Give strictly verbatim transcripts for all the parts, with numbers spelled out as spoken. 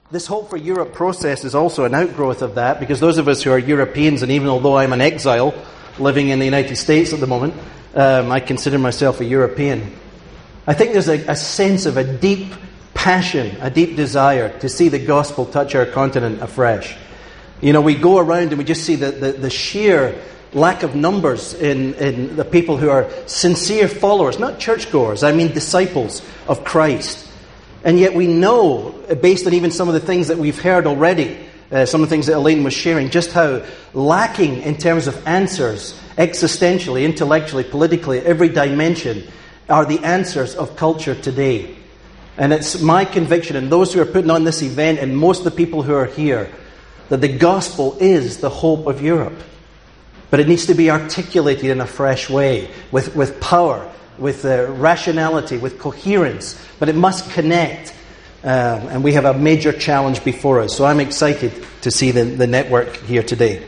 This Hope for Europe process is also an outgrowth of that, because those of us who are Europeans, and even although I'm an exile living in the United States at the moment, um, I consider myself a European. I think there's a, a sense of a deep passion, a deep desire to see the gospel touch our continent afresh. You know, we go around and we just see the, the, the sheer lack of numbers in, in the people who are sincere followers, not churchgoers, I mean disciples of Christ. And yet we know, based on even some of the things that we've heard already, uh, some of the things that Elaine was sharing, just how lacking in terms of answers, existentially, intellectually, politically, every dimension, are the answers of culture today. And it's my conviction, and those who are putting on this event, and most of the people who are here, that the gospel is the hope of Europe. But it needs to be articulated in a fresh way, with, with power, with uh, rationality, with coherence, but it must connect. Um, and we have a major challenge before us. So I'm excited to see the, the network here today.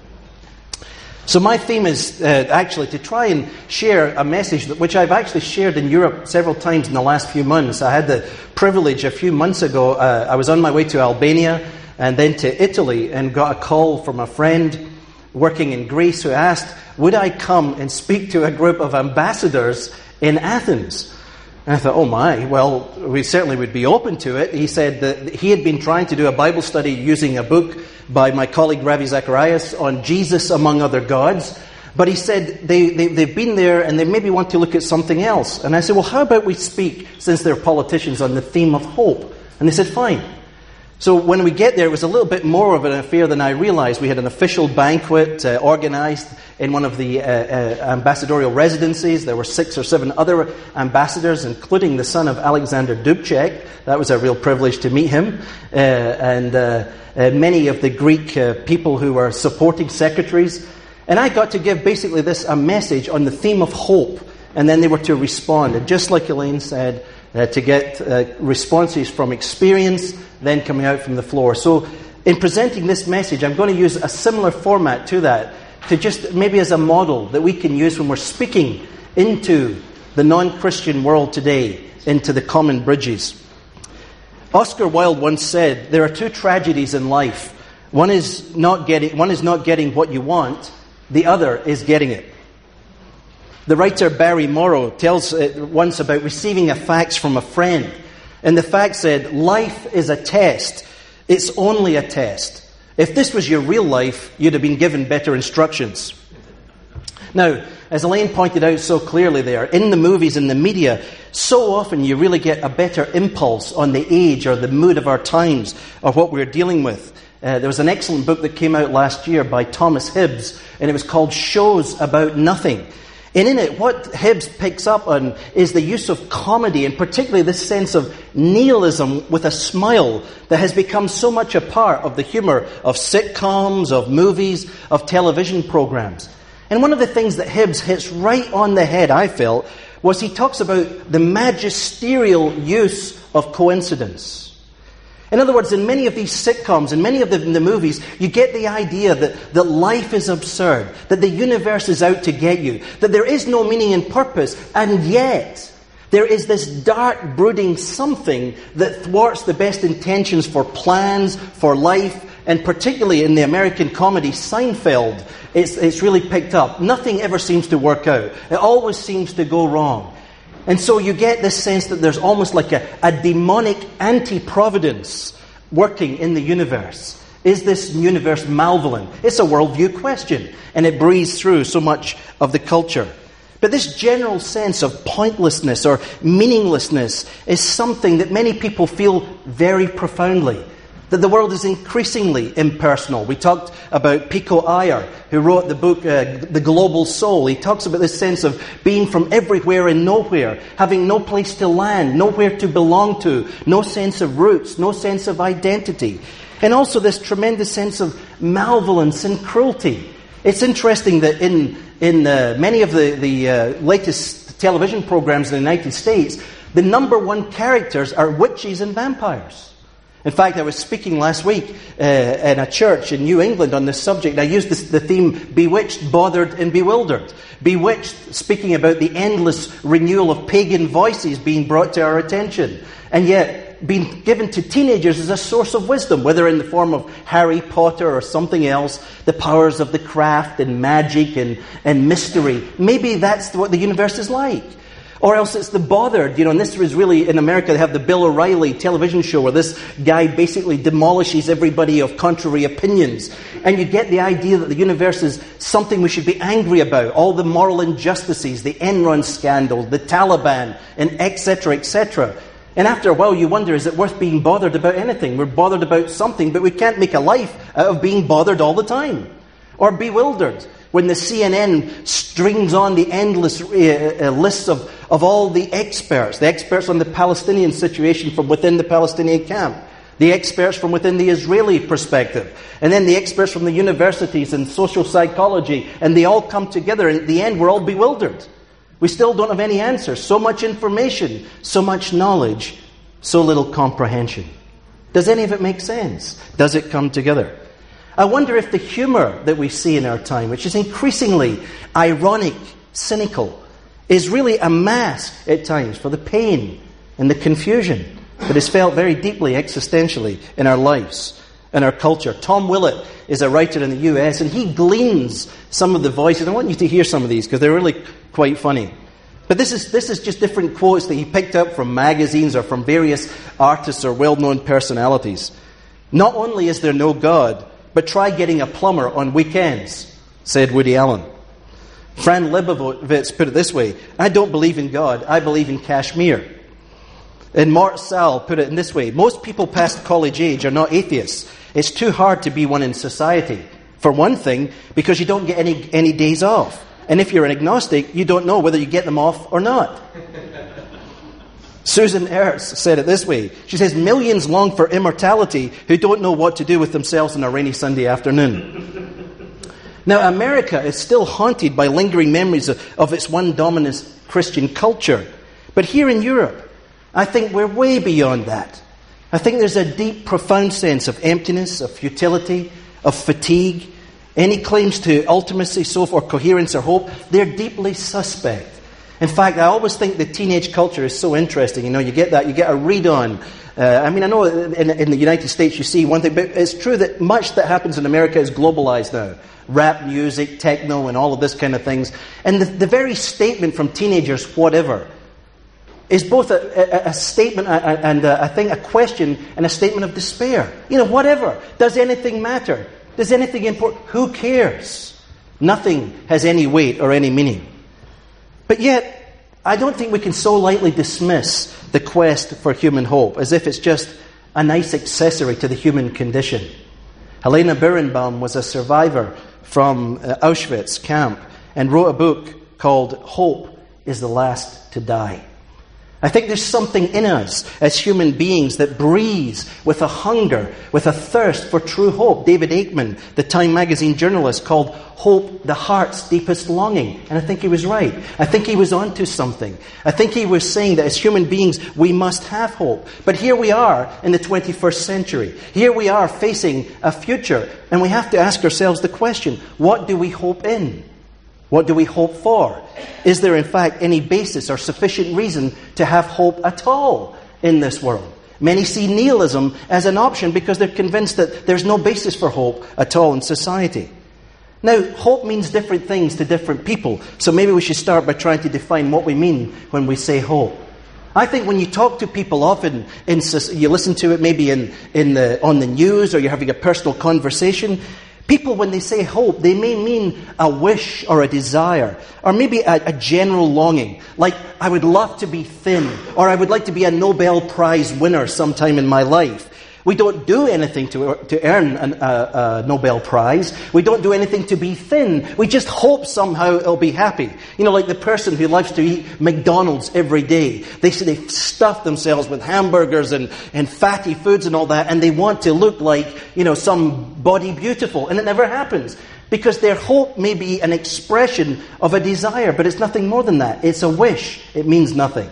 So my theme is uh, actually to try and share a message that, which I've actually shared in Europe several times in the last few months. I had the privilege a few months ago, uh, I was on my way to Albania and then to Italy, and got a call from a friend working in Greece who asked, would I come and speak to a group of ambassadors in Athens? And I thought, oh my, well, we certainly would be open to it. He said that he had been trying to do a Bible study using a book by my colleague Ravi Zacharias on Jesus among other gods. But he said they, they, they've been there and they maybe want to look at something else. And I said, well, how about we speak, since they're politicians, on the theme of hope? And they said, fine. So when we get there, it was a little bit more of an affair than I realized. We had an official banquet uh, organized in one of the uh, uh, ambassadorial residencies. There were six or seven other ambassadors, including the son of Alexander Dubček. That was a real privilege to meet him. Uh, and uh, uh, many of the Greek uh, people who were supporting secretaries. And I got to give basically this a message on the theme of hope. And then they were to respond. And just like Elaine said, Uh, to get uh, responses from experience, then coming out from the floor. So in presenting this message, I'm going to use a similar format to that, to just maybe as a model that we can use when we're speaking into the non-Christian world today, into the common bridges. Oscar Wilde once said, there are two tragedies in life. One is not getting, one is not getting what you want, the other is getting it. The writer Barry Morrow tells once about receiving a fax from a friend. And the fax said, life is a test. It's only a test. If this was your real life, you'd have been given better instructions. Now, as Elaine pointed out so clearly there, in the movies and the media, so often you really get a better impulse on the age or the mood of our times or what we're dealing with. Uh, there was an excellent book that came out last year by Thomas Hibbs, and it was called Shows About Nothing. And in it, what Hibbs picks up on is the use of comedy, and particularly this sense of nihilism with a smile that has become so much a part of the humor of sitcoms, of movies, of television programs. And one of the things that Hibbs hits right on the head, I felt, was he talks about the magisterial use of coincidence. In other words, in many of these sitcoms, in many of the, the movies, you get the idea that, that life is absurd, that the universe is out to get you, that there is no meaning and purpose, and yet there is this dark, brooding something that thwarts the best intentions for plans, for life, and particularly in the American comedy Seinfeld, it's, it's really picked up. Nothing ever seems to work out. It always seems to go wrong. And so you get this sense that there's almost like a, a demonic anti-providence working in the universe. Is this universe malevolent? It's a worldview question, and it breathes through so much of the culture. But this general sense of pointlessness or meaninglessness is something that many people feel very profoundly. That the world is increasingly impersonal. We talked about Pico Iyer, who wrote the book uh, The Global Soul. He talks about this sense of being from everywhere and nowhere, having no place to land, nowhere to belong to, no sense of roots, no sense of identity. And also this tremendous sense of malevolence and cruelty. It's interesting that in, in uh, many of the, the uh, latest television programs in the United States, the number one characters are witches and vampires. In fact, I was speaking last week uh, in a church in New England on this subject. I used this, the theme, Bewitched, Bothered and Bewildered. Bewitched, speaking about the endless renewal of pagan voices being brought to our attention. And yet, been given to teenagers as a source of wisdom, whether in the form of Harry Potter or something else, the powers of the craft and magic and, and mystery. Maybe that's what the universe is like. Or else it's the bothered, you know, and this was really, in America, they have the Bill O'Reilly television show where this guy basically demolishes everybody of contrary opinions. And you get the idea that the universe is something we should be angry about. All the moral injustices, the Enron scandal, the Taliban, and et cetera, et cetera. And after a while you wonder, is it worth being bothered about anything? We're bothered about something, but we can't make a life out of being bothered all the time. Or bewildered. When the C N N strings on the endless uh, uh, lists of, of all the experts, the experts on the Palestinian situation from within the Palestinian camp, the experts from within the Israeli perspective, and then the experts from the universities and social psychology, and they all come together, and at the end we're all bewildered. We still don't have any answers. So much information, so much knowledge, so little comprehension. Does any of it make sense? Does it come together? I wonder if the humor that we see in our time, which is increasingly ironic, cynical, is really a mask at times for the pain and the confusion that is felt very deeply existentially in our lives and our culture. Tom Willett is a writer in the U S, and he gleans some of the voices. I want you to hear some of these because they're really quite funny. But this is this is just different quotes that he picked up from magazines or from various artists or well-known personalities. Not only is there no God, but try getting a plumber on weekends, said Woody Allen. Fran Lebowitz put it this way: I don't believe in God, I believe in Kashmir. And Mort Sahl put it in this way: most people past college age are not atheists. It's too hard to be one in society. For one thing, because you don't get any, any days off. And if you're an agnostic, you don't know whether you get them off or not. Susan Ertz said it this way. She says, millions long for immortality who don't know what to do with themselves on a rainy Sunday afternoon. Now, America is still haunted by lingering memories of, of its one dominant Christian culture. But here in Europe, I think we're way beyond that. I think there's a deep, profound sense of emptiness, of futility, of fatigue. Any claims to ultimacy, so or coherence or hope, they're deeply suspect. In fact, I always think the teenage culture is so interesting. You know, you get that, you get a read on. Uh, I mean, I know in, in the United States you see one thing, but it's true that much that happens in America is globalized now. Rap music, techno, and all of this kind of things. And the, the very statement from teenagers, whatever, is both a, a, a statement and a, I think a question and a statement of despair. You know, whatever. Does anything matter? Does anything important? Who cares? Nothing has any weight or any meaning. But yet, I don't think we can so lightly dismiss the quest for human hope as if it's just a nice accessory to the human condition. Helena Birnbaum was a survivor from uh, Auschwitz camp and wrote a book called Hope is the Last to Die. I think there's something in us as human beings that breathes with a hunger, with a thirst for true hope. David Aikman, the Time magazine journalist, called hope the heart's deepest longing. And I think he was right. I think he was onto something. I think he was saying that as human beings, we must have hope. But here we are in the twenty-first century. Here we are facing a future. And we have to ask ourselves the question, what do we hope in? What do we hope for? Is there in fact any basis or sufficient reason to have hope at all in this world? Many see nihilism as an option because they're convinced that there's no basis for hope at all in society. Now, hope means different things to different people, so maybe we should start by trying to define what we mean when we say hope. I think when you talk to people often, in, you listen to it maybe in, in the, on the news or you're having a personal conversation, people, when they say hope, they may mean a wish or a desire, or maybe a, a general longing, like, I would love to be thin, or I would like to be a Nobel Prize winner sometime in my life. We don't do anything to, to earn an, a, a Nobel Prize. We don't do anything to be thin. We just hope somehow it'll be happy. You know, like the person who loves to eat McDonald's every day. They say they stuff themselves with hamburgers and, and fatty foods and all that, and they want to look like, you know, some body beautiful. And it never happens. Because their hope may be an expression of a desire, but it's nothing more than that. It's a wish. It means nothing.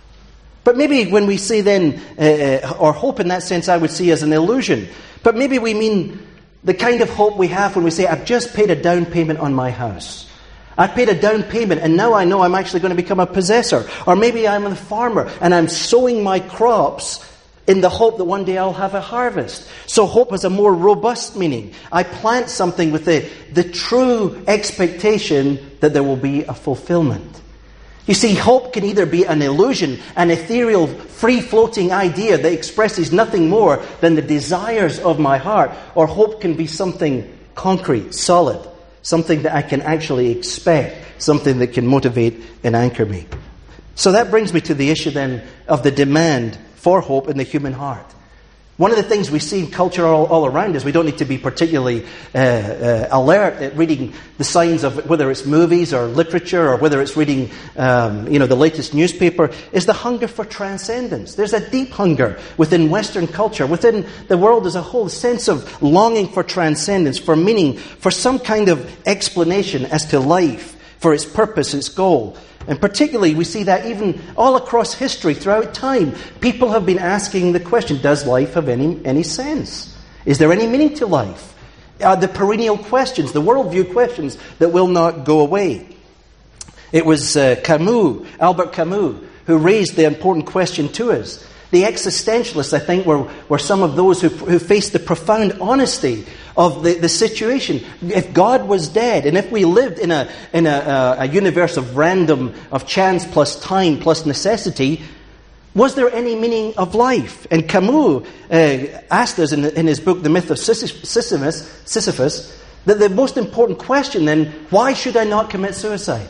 But maybe when we say then, uh, or hope in that sense, I would see as an illusion. But maybe we mean the kind of hope we have when we say, I've just paid a down payment on my house. I paid a down payment and now I know I'm actually going to become a possessor. Or maybe I'm a farmer and I'm sowing my crops in the hope that one day I'll have a harvest. So hope has a more robust meaning. I plant something with the, the true expectation that there will be a fulfillment. You see, hope can either be an illusion, an ethereal, free-floating idea that expresses nothing more than the desires of my heart, or hope can be something concrete, solid, something that I can actually expect, something that can motivate and anchor me. So that brings me to the issue then of the demand for hope in the human heart. One of the things we see in culture all, all around us, we don't need to be particularly uh, uh, alert at reading the signs of whether it's movies or literature or whether it's reading um, you know, the latest newspaper, is the hunger for transcendence. There's a deep hunger within Western culture, within the world as a whole, a sense of longing for transcendence, for meaning, for some kind of explanation as to life, for its purpose, its goal. And particularly, we see that even all across history, throughout time, people have been asking the question, does life have any, any sense? Is there any meaning to life? Uh, the perennial questions, the worldview questions that will not go away. It was uh, Camus, Albert Camus, who raised the important question to us. The existentialists, I think, were, were some of those who, who faced the profound honesty of the, the situation. If God was dead, and if we lived in a in a, a, a universe of random, of chance plus time plus necessity, was there any meaning of life? And Camus uh, asked us in, in his book, The Myth of Sisyphus, Sisyphus, that the most important question then, why should I not commit suicide?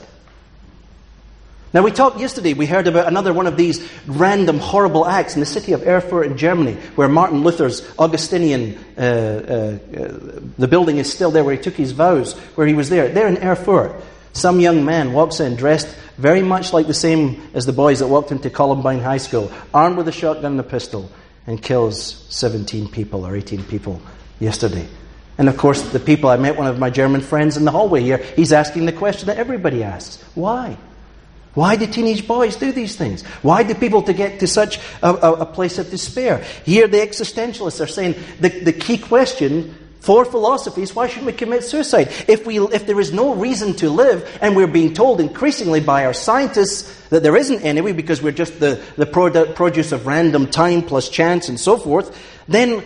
Now, we talked yesterday, we heard about another one of these random, horrible acts in the city of Erfurt in Germany, where Martin Luther's Augustinian, uh, uh, uh, the building is still there where he took his vows, where he was there. There in Erfurt, some young man walks in dressed very much like the same as the boys that walked into Columbine High School, armed with a shotgun and a pistol, and kills seventeen people or eighteen people yesterday. And of course, the people, I met one of my German friends in the hallway here, he's asking the question that everybody asks. Why? Why do teenage boys do these things? Why do people to get to such a, a, a place of despair? Here the existentialists are saying the, the key question for philosophy is, why should we commit suicide? If we, if there is no reason to live, and we're being told increasingly by our scientists that there isn't any, because we're just the, the product, produce of random time plus chance and so forth, then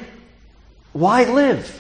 why live?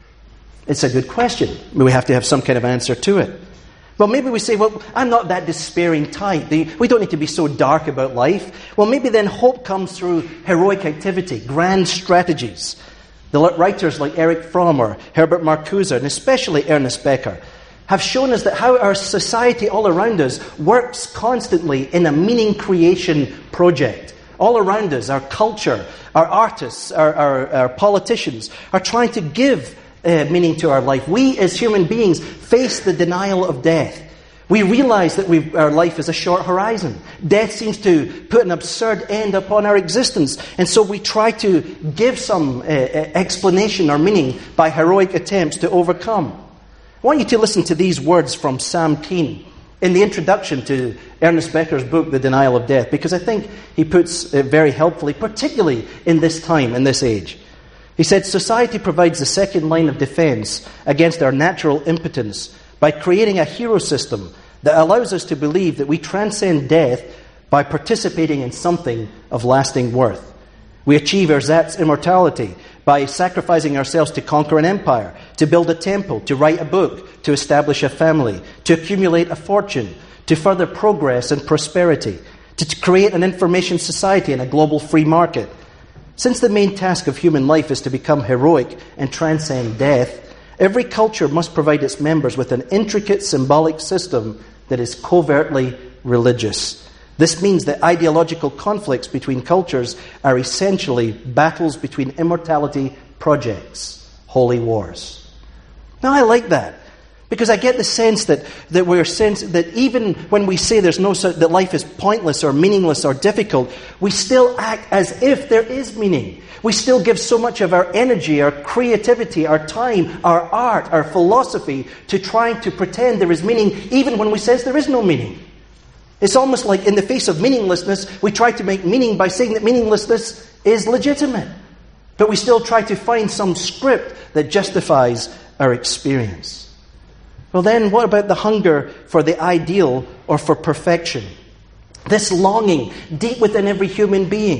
It's a good question. We have to have some kind of answer to it. Well, maybe we say, well, I'm not that despairing type. We don't need to be so dark about life. Well, maybe then hope comes through heroic activity, grand strategies. The writers like Erich Fromm or Herbert Marcuse, and especially Ernest Becker, have shown us that how our society all around us works constantly in a meaning creation project. All around us, our culture, our artists, our, our, our politicians are trying to give Uh, meaning to our life. We as human beings face the denial of death. We realize that we've, our life is a short horizon. Death seems to put an absurd end upon our existence. And so we try to give some uh, explanation or meaning by heroic attempts to overcome. I want you to listen to these words from Sam Keen in the introduction to Ernest Becker's book, The Denial of Death, because I think he puts it very helpfully, particularly in this time, in this age. He said, society provides the second line of defense against our natural impotence by creating a hero system that allows us to believe that we transcend death by participating in something of lasting worth. We achieve ersatz immortality by sacrificing ourselves to conquer an empire, to build a temple, to write a book, to establish a family, to accumulate a fortune, to further progress and prosperity, to create an information society and a global free market. Since the main task of human life is to become heroic and transcend death, every culture must provide its members with an intricate symbolic system that is covertly religious. This means that ideological conflicts between cultures are essentially battles between immortality projects, holy wars. Now, I like that, because I get the sense that, that we're sense that even when we say there's no such, that life is pointless or meaningless or difficult, we still act as if there is meaning. We still give so much of our energy, our creativity, our time, our art, our philosophy to trying to pretend there is meaning, even when we sense there is no meaning. It's almost like in the face of meaninglessness, we try to make meaning by saying that meaninglessness is legitimate. But we still try to find some script that justifies our experience. Well then, what about the hunger for the ideal or for perfection? This longing deep within every human being.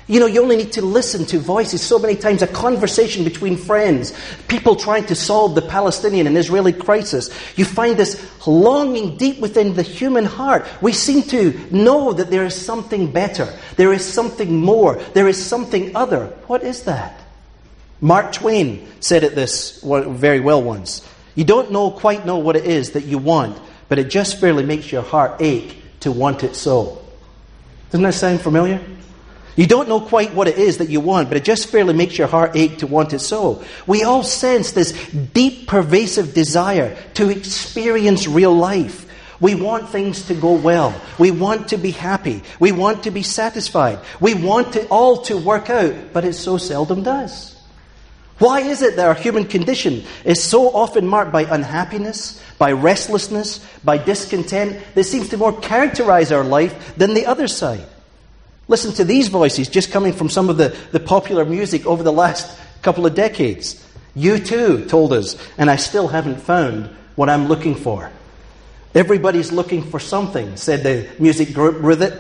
You know, you only need to listen to voices so many times, a conversation between friends, people trying to solve the Palestinian and Israeli crisis. You find this longing deep within the human heart. We seem to know that there is something better. There is something more. There is something other. What is that? Mark Twain said it this very well once. You don't know quite know what it is that you want, but it just fairly makes your heart ache to want it so. Doesn't that sound familiar? You don't know quite what it is that you want, but it just fairly makes your heart ache to want it so. We all sense this deep, pervasive desire to experience real life. We want things to go well. We want to be happy. We want to be satisfied. We want it all to work out, but it so seldom does. Why is it that our human condition is so often marked by unhappiness, by restlessness, by discontent that seems to more characterize our life than the other side? Listen to these voices just coming from some of the, the popular music over the last couple of decades. U two told us, and I still haven't found what I'm looking for. Everybody's looking for something, said the music group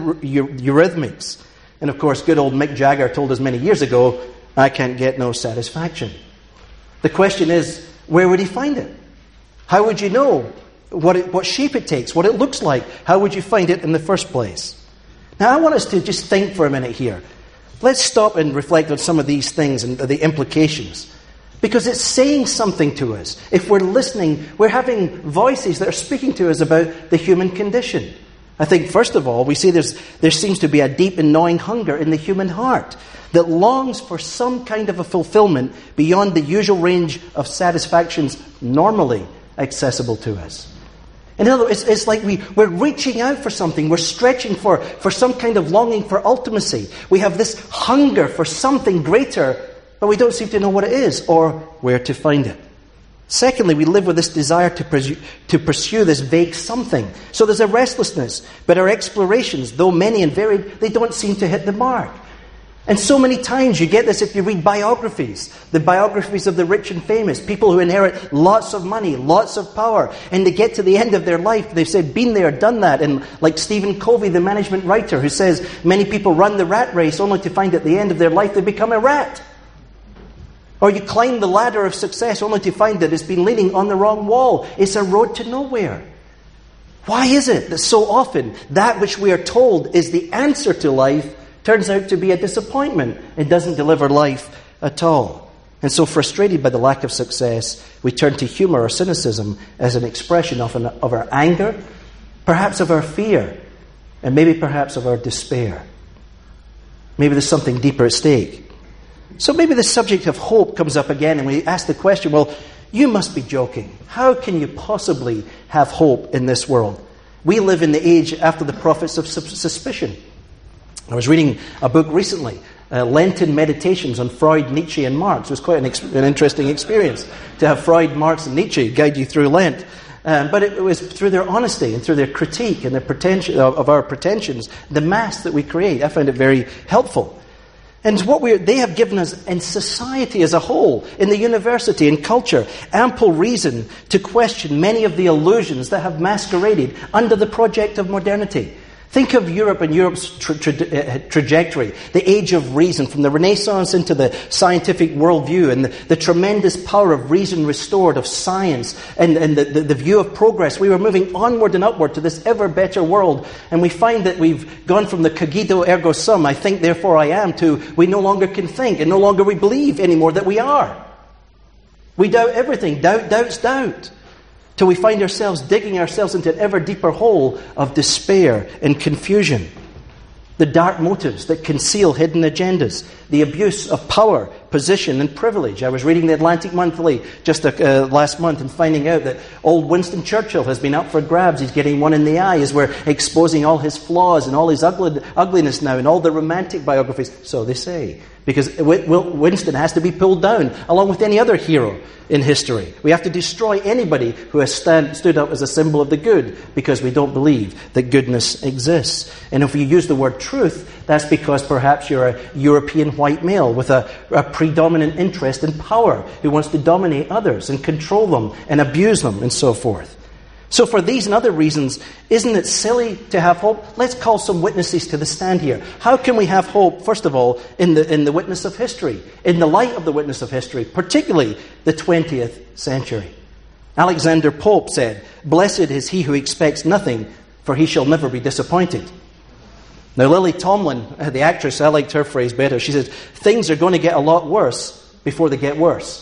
Eurythmics. And of course, good old Mick Jagger told us many years ago, I can't get no satisfaction. The question is, where would he find it? How would you know what, it, what shape it takes, what it looks like? How would you find it in the first place? Now, I want us to just think for a minute here. Let's stop and reflect on some of these things and the implications. Because it's saying something to us. If we're listening, we're having voices that are speaking to us about the human condition. I think, first of all, we see there's, there seems to be a deep and gnawing hunger in the human heart that longs for some kind of a fulfillment beyond the usual range of satisfactions normally accessible to us. In other words, it's, it's like we, we're reaching out for something. We're stretching for, for some kind of longing for ultimacy. We have this hunger for something greater, but we don't seem to know what it is or where to find it. Secondly, we live with this desire to pursue, to pursue this vague something. So there's a restlessness, but our explorations, though many and varied, they don't seem to hit the mark. And so many times you get this if you read biographies, the biographies of the rich and famous, people who inherit lots of money, lots of power, and they get to the end of their life, they've said, been there, done that. And like Stephen Covey, the management writer, who says many people run the rat race only to find at the end of their life they become a rat. Or you climb the ladder of success only to find that it's been leaning on the wrong wall. It's a road to nowhere. Why is it that so often that which we are told is the answer to life turns out to be a disappointment? It doesn't deliver life at all. And so, frustrated by the lack of success, we turn to humor or cynicism as an expression of, an, of our anger, perhaps of our fear, and maybe perhaps of our despair. Maybe there's something deeper at stake. So maybe the subject of hope comes up again, and we ask the question, well, you must be joking. How can you possibly have hope in this world? We live in the age after the prophets of suspicion. I was reading a book recently, uh, Lenten Meditations on Freud, Nietzsche and Marx. It was quite an, ex- an interesting experience to have Freud, Marx and Nietzsche guide you through Lent. Um, but it, it was through their honesty and through their critique and their pretension, of, of our pretensions, the mass that we create. I found it very helpful. And what we they have given us in society as a whole, in the university, in culture, ample reason to question many of the illusions that have masqueraded under the project of modernity. Think of Europe and Europe's tra- tra- uh, trajectory, the age of reason, from the Renaissance into the scientific worldview, and the, the tremendous power of reason restored, of science, and, and the, the, the view of progress. We were moving onward and upward to this ever better world, and we find that we've gone from the cogito ergo sum, I think therefore I am, to we no longer can think, and no longer we believe anymore that we are. We doubt everything, doubt, doubts, doubt. Till we find ourselves digging ourselves into an ever deeper hole of despair and confusion. The dark motives that conceal hidden agendas. The abuse of power, position and privilege. I was reading the Atlantic Monthly just uh, last month and finding out that old Winston Churchill has been up for grabs. He's getting one in the eye as we're exposing all his flaws and all his ugly, ugliness now and all the romantic biographies. So they say. Because Winston has to be pulled down, along with any other hero in history. We have to destroy anybody who has stand, stood up as a symbol of the good, because we don't believe that goodness exists. And if we use the word truth, that's because perhaps you're a European white male with a, a predominant interest in power, who wants to dominate others and control them and abuse them and so forth. So for these and other reasons, isn't it silly to have hope? Let's call some witnesses to the stand here. How can we have hope, first of all, in the, in the witness of history, in the light of the witness of history, particularly the twentieth century? Alexander Pope said, "Blessed is he who expects nothing, for he shall never be disappointed." Now, Lily Tomlin, the actress, I liked her phrase better. She says, "Things are going to get a lot worse before they get worse."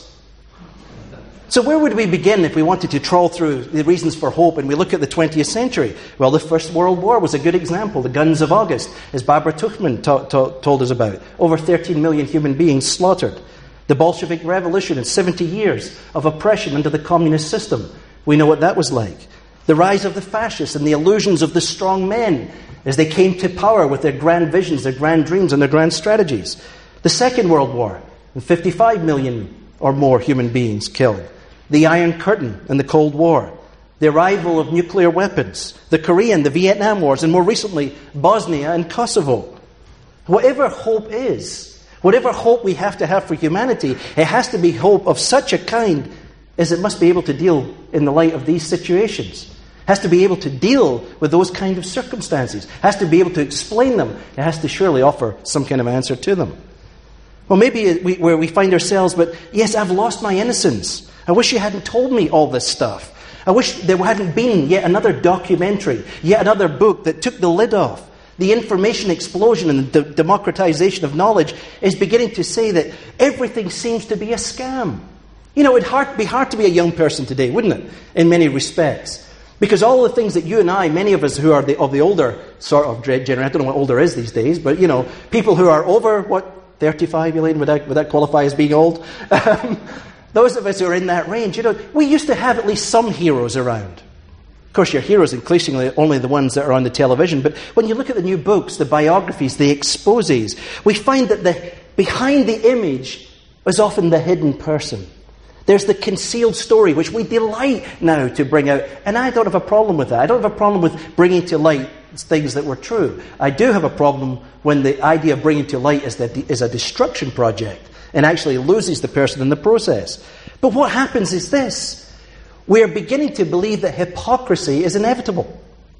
So where would we begin if we wanted to trawl through the reasons for hope and we look at the twentieth century? Well, the First World War was a good example. The Guns of August, as Barbara Tuchman to- to- told us about. Over thirteen million human beings slaughtered. The Bolshevik Revolution and seventy years of oppression under the communist system. We know what that was like. The rise of the fascists and the illusions of the strong men as they came to power with their grand visions, their grand dreams, and their grand strategies. The Second World War, and fifty-five million or more human beings killed. The Iron Curtain and the Cold War. The arrival of nuclear weapons. The Korean, the Vietnam Wars, and more recently, Bosnia and Kosovo. Whatever hope is, whatever hope we have to have for humanity, it has to be hope of such a kind as it must be able to deal in the light of these situations. Has to be able to deal with those kind of circumstances. Has to be able to explain them. It has to surely offer some kind of answer to them. Well, maybe we, where we find ourselves, but yes, I've lost my innocence. I wish you hadn't told me all this stuff. I wish there hadn't been yet another documentary, yet another book that took the lid off. The information explosion and the democratization of knowledge is beginning to say that everything seems to be a scam. You know, it'd hard, be hard to be a young person today, wouldn't it? In many respects. Because all the things that you and I, many of us who are the, of the older sort of generation, I don't know what older is these days, but, you know, people who are over, what, thirty-five, Elaine, would that, would that qualify as being old? Um, those of us who are in that range, you know, we used to have at least some heroes around. Of course, your heroes increasingly only the ones that are on the television, but when you look at the new books, the biographies, the exposés, we find that the behind the image is often the hidden person. There's the concealed story, which we delight now to bring out. And I don't have a problem with that. I don't have a problem with bringing to light things that were true. I do have a problem when the idea of bringing to light is, that is a destruction project and actually loses the person in the process. But what happens is this. We are beginning to believe that hypocrisy is inevitable.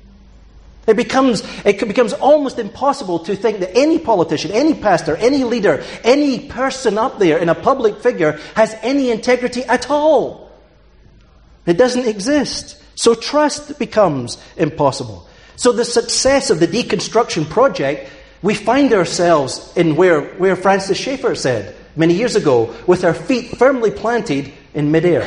It becomes, it becomes almost impossible to think that any politician, any pastor, any leader, any person up there in a public figure has any integrity at all. It doesn't exist. So trust becomes impossible. So the success of the deconstruction project, we find ourselves in where, where Francis Schaeffer said many years ago, with our feet firmly planted in midair.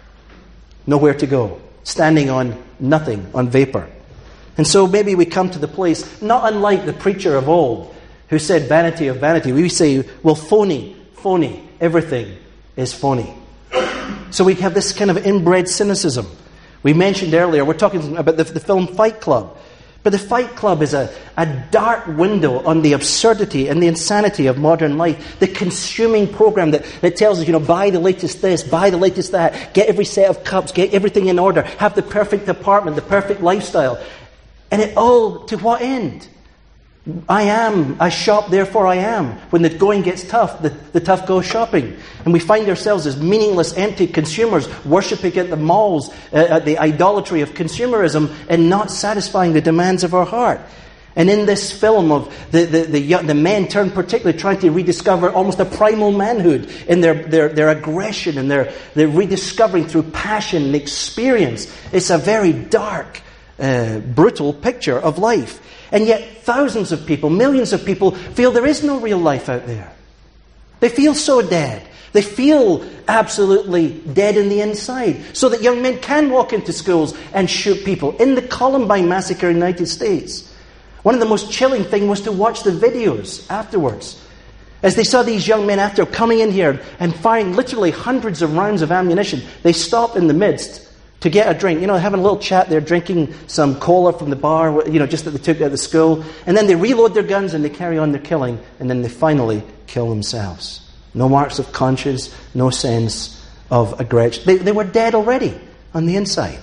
Nowhere to go. Standing on nothing, on vapor. And so maybe we come to the place, not unlike the preacher of old, who said, vanity of vanity. We say, well, phony, phony, everything is phony. So we have this kind of inbred cynicism. We mentioned earlier, we're talking about the, the film Fight Club. But the Fight Club is a, a dark window on the absurdity and the insanity of modern life. The consuming program that, that tells us, you know, buy the latest this, buy the latest that, get every set of cups, get everything in order, have the perfect apartment, the perfect lifestyle. And it all, to what end? I am, I shop, therefore I am. When the going gets tough, the, the tough go shopping. And we find ourselves as meaningless, empty consumers, worshipping at the malls, uh, at the idolatry of consumerism, and not satisfying the demands of our heart. And in this film of the, the, the, young, the men turn particularly trying to rediscover almost a primal manhood in their, their, their aggression and their, their rediscovering through passion and experience. It's a very dark, Uh, brutal picture of life. And yet thousands of people, millions of people feel there is no real life out there. They feel so dead. They feel absolutely dead in the inside. So that young men can walk into schools and shoot people. In the Columbine massacre in the United States, one of the most chilling things was to watch the videos afterwards. As they saw these young men after coming in here and firing literally hundreds of rounds of ammunition, they stopped in the midst to get a drink, you know, having a little chat there, drinking some cola from the bar, you know, just that they took out of the school. And then they reload their guns and they carry on their killing. And then they finally kill themselves. No marks of conscience, no sense of aggression. They, they were dead already on the inside.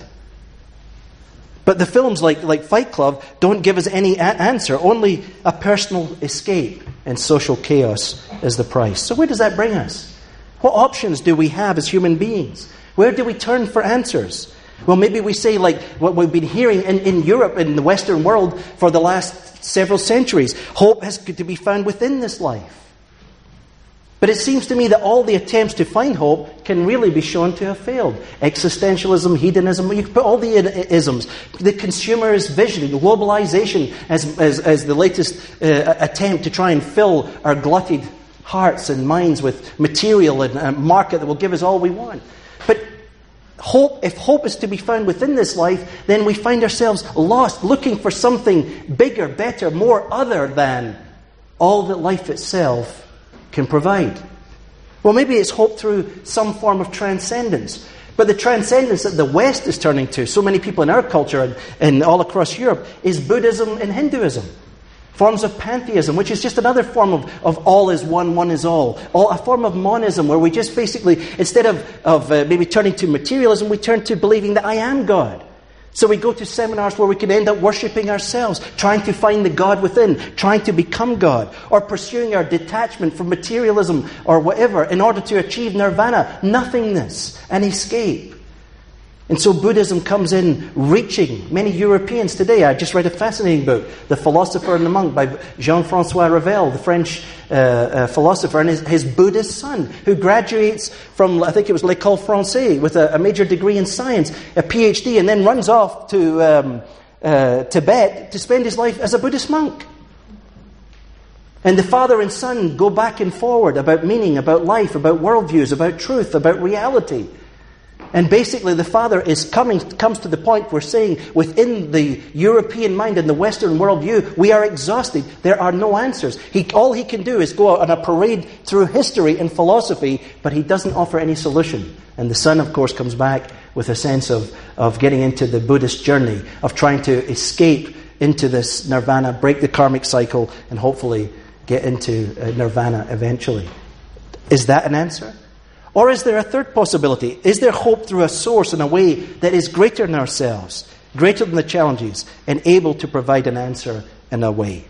But the films like, like Fight Club don't give us any a- answer. Only a personal escape and social chaos is the price. So where does that bring us? What options do we have as human beings? Where do we turn for answers? Well, maybe we say, like what we've been hearing in, in Europe, in the Western world, for the last several centuries. Hope has to be found within this life. But it seems to me that all the attempts to find hope can really be shown to have failed. Existentialism, hedonism, you can put all the isms. The consumerist vision, globalization as, as, as the latest uh, attempt to try and fill our glutted hearts and minds with material and a market that will give us all we want. But hope, if hope is to be found within this life, then we find ourselves lost, looking for something bigger, better, more other than all that life itself can provide. Well, maybe it's hope through some form of transcendence. But the transcendence that the West is turning to, so many people in our culture and, and all across Europe, is Buddhism and Hinduism. Forms of pantheism, which is just another form of, of all is one, one is all. all. A form of monism, where we just basically, instead of, of uh, maybe turning to materialism, we turn to believing that I am God. So we go to seminars where we can end up worshipping ourselves, trying to find the God within, trying to become God, or pursuing our detachment from materialism or whatever in order to achieve nirvana, nothingness, and escape. And so Buddhism comes in reaching many Europeans today. I just read a fascinating book, The Philosopher and the Monk, by Jean-François Revel, the French uh, uh, philosopher, and his, his Buddhist son, who graduates from, I think it was L'École Française, with a, a major degree in science, a PhD, and then runs off to um, uh, Tibet to spend his life as a Buddhist monk. And the father and son go back and forward about meaning, about life, about worldviews, about truth, about reality. And basically the father is coming comes to the point where saying within the European mind and the Western worldview, we are exhausted. There are no answers. He, all he can do is go out on a parade through history and philosophy, but he doesn't offer any solution. And the son, of course, comes back with a sense of, of getting into the Buddhist journey, of trying to escape into this nirvana, break the karmic cycle, and hopefully get into uh, nirvana eventually. Is that an answer? Or is there a third possibility? Is there hope through a source in a way that is greater than ourselves, greater than the challenges, and able to provide an answer in a way?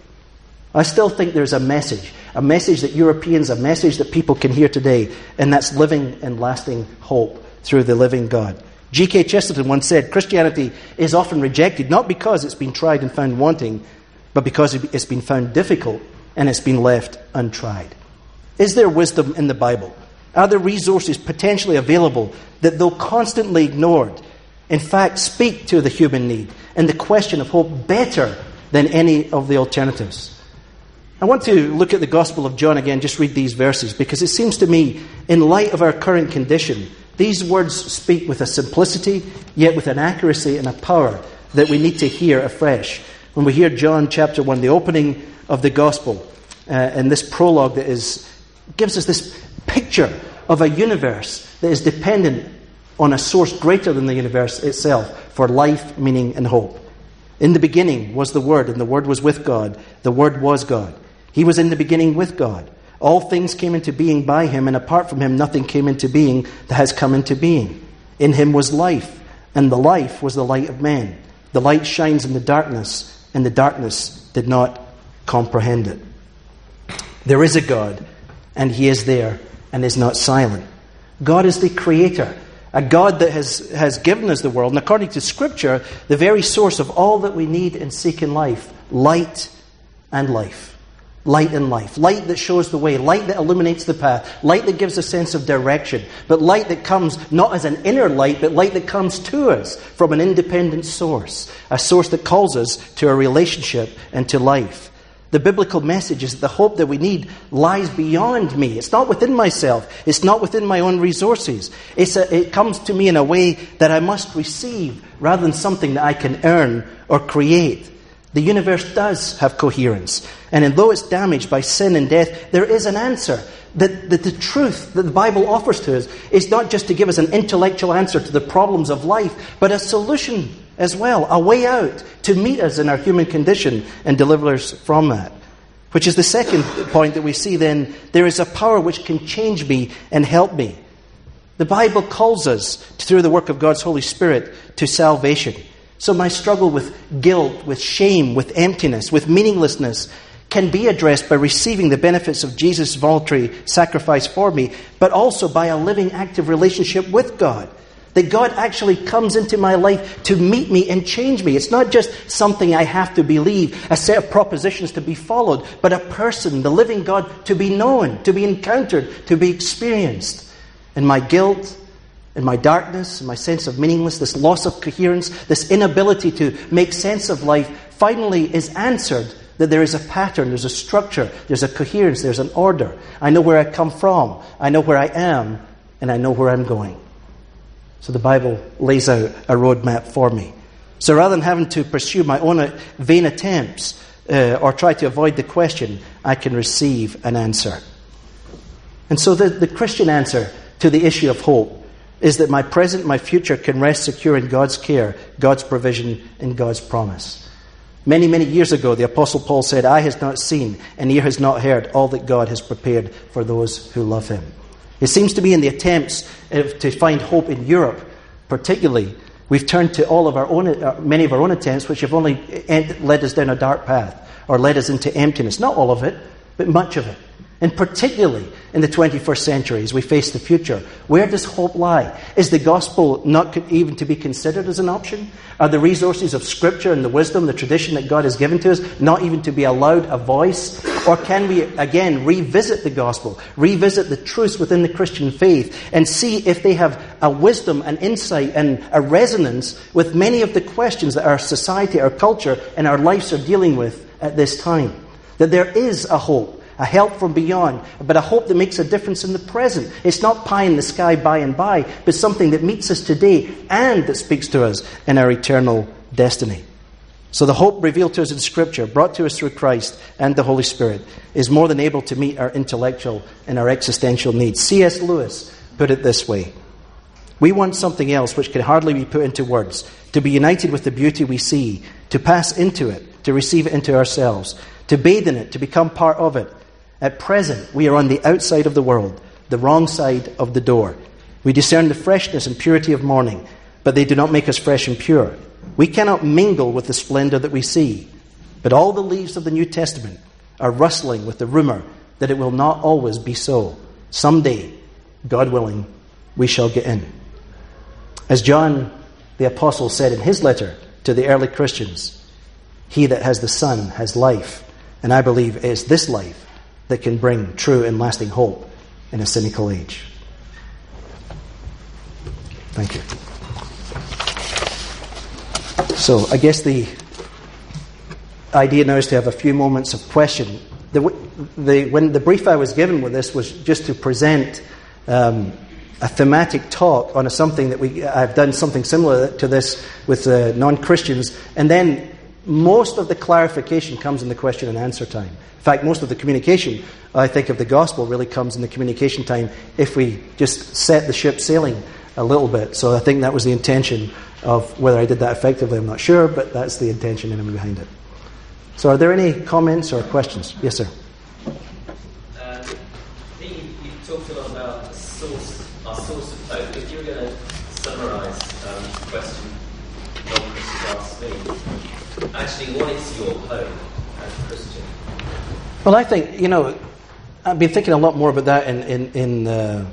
I still think there's a message, a message that Europeans, a message that people can hear today, and that's living and lasting hope through the living God. G K Chesterton once said, Christianity is often rejected, not because it's been tried and found wanting, but because it's been found difficult and it's been left untried. Is there wisdom in the Bible? Are there resources potentially available that, though constantly ignored, in fact speak to the human need and the question of hope better than any of the alternatives? I want to look at the Gospel of John again, just read these verses, because it seems to me, in light of our current condition, these words speak with a simplicity, yet with an accuracy and a power that we need to hear afresh. When we hear John chapter one, the opening of the Gospel, uh, and this prologue that is gives us this picture of a universe that is dependent on a source greater than the universe itself for life, meaning, and hope. In the beginning was the Word, and the Word was with God. The Word was God. He was in the beginning with God. All things came into being by Him, and apart from Him nothing came into being that has come into being. In Him was life, and the life was the light of man. The light shines in the darkness, and the darkness did not comprehend it. There is a God, and He is there and is not silent. God is the Creator, a God that has, has given us the world, and according to Scripture, the very source of all that we need and seek in life, light and life. Light and life. Light that shows the way, light that illuminates the path, light that gives a sense of direction, but light that comes not as an inner light, but light that comes to us from an independent source, a source that calls us to a relationship and to life. The biblical message is that the hope that we need lies beyond me. It's not within myself. It's not within my own resources. It's a, it comes to me in a way that I must receive rather than something that I can earn or create. The universe does have coherence. And though it's damaged by sin and death, there is an answer. That, that the truth that the Bible offers to us is not just to give us an intellectual answer to the problems of life, but a solution as well, a way out to meet us in our human condition and deliver us from that. Which is the second point that we see then. There is a power which can change me and help me. The Bible calls us, through the work of God's Holy Spirit, to salvation. So my struggle with guilt, with shame, with emptiness, with meaninglessness can be addressed by receiving the benefits of Jesus' voluntary sacrifice for me, but also by a living, active relationship with God. That God actually comes into my life to meet me and change me. It's not just something I have to believe, a set of propositions to be followed, but a person, the living God, to be known, to be encountered, to be experienced. And my guilt, and my darkness, and my sense of meaninglessness, this loss of coherence, this inability to make sense of life, finally is answered. That there is a pattern, there's a structure, there's a coherence, there's an order. I know where I come from, I know where I am, and I know where I'm going. So the Bible lays out a roadmap for me. So rather than having to pursue my own vain attempts uh, or try to avoid the question, I can receive an answer. And so the, the Christian answer to the issue of hope is that my present, my future can rest secure in God's care, God's provision, and God's promise. Many, many years ago, the Apostle Paul said, "Eye has not seen, and ear has not heard all that God has prepared for those who love Him." It seems to be in the attempts to find hope in Europe, particularly, we've turned to all of our own, many of our own attempts, which have only led us down a dark path or led us into emptiness. Not all of it, but much of it. And particularly in the twenty-first century, as we face the future, where does hope lie? Is the gospel not even to be considered as an option? Are the resources of Scripture and the wisdom, the tradition that God has given to us, not even to be allowed a voice? Or can we, again, revisit the gospel, revisit the truths within the Christian faith, and see if they have a wisdom, an insight, and a resonance with many of the questions that our society, our culture, and our lives are dealing with at this time? That there is a hope. A help from beyond, but a hope that makes a difference in the present. It's not pie in the sky by and by, but something that meets us today and that speaks to us in our eternal destiny. So the hope revealed to us in Scripture, brought to us through Christ and the Holy Spirit, is more than able to meet our intellectual and our existential needs. C S Lewis put it this way: we want something else which can hardly be put into words, to be united with the beauty we see, to pass into it, to receive it into ourselves, to bathe in it, to become part of it. At present, we are on the outside of the world, the wrong side of the door. We discern the freshness and purity of morning, but they do not make us fresh and pure. We cannot mingle with the splendor that we see. But all the leaves of the New Testament are rustling with the rumor that it will not always be so. Someday, God willing, we shall get in. As John the Apostle said in his letter to the early Christians, "He that has the Son has life." And I believe it is this life that can bring true and lasting hope in a cynical age. Thank you. So I guess the idea now is to have a few moments of question. The, the, when the brief I was given with this was just to present um, a thematic talk on a, something that we I've done something similar to this with uh, non-Christians, and then most of the clarification comes in the question and answer time. In fact, most of the communication, I think, of the gospel really comes in the communication time if we just set the ship sailing a little bit. So I think that was the intention of whether I did that effectively, I'm not sure, but that's the intention in and behind it. So are there any comments or questions? Yes, sir. Um, I think you, you talked a lot about the source, our source of hope. If you were going to summarise um, the question non-Christians asked me, actually, what is your hope as a Christian? Well, I think, you know, I've been thinking a lot more about that in, in, in uh,